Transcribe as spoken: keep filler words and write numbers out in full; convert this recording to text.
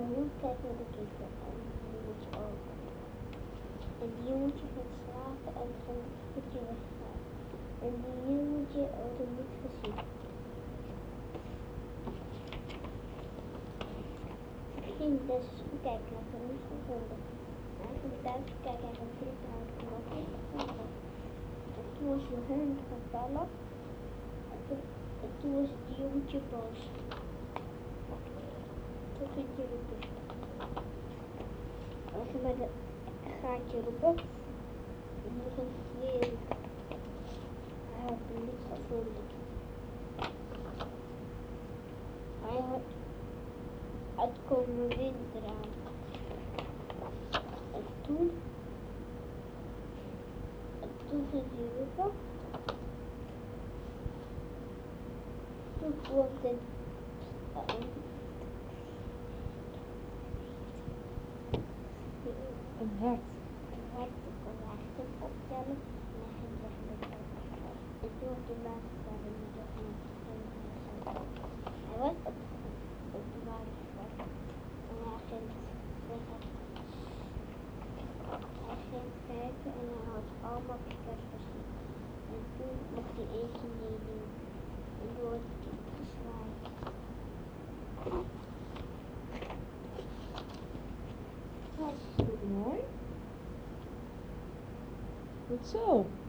hond kijkt naar de kikker en die moet je ook. En die moet je gaan slapen en dan moet je weggaan. En die moet je ook niet gezien. Ik ging dus kijken naar hem niet gevonden. Hij ging thuis kijken en ging zitten en ik nog niet gevonden. En toen was hij hun gevallen. En toen, en toen was het jongetje boos. Toen ging hij roepen. Als je met een gaatje roepen. En toen ging het weer. Hij had hem niet gevonden. Hij had uitkomen winter aan. En toen, en toen ging hij roepen. Toen kwam het uh, Een hert. een hert, ik kon eigenlijk optellen en hij ging weg met hem. En toen was hij later bij de moeder van hij was op, op de watervlak en hij ging zeggen. Hij ging kijken en hij had allemaal kikkers gezien. En toen mocht hij eentje meedoen. En toen werd hij gezwaaid. Dat is goed mooi. Goed zo.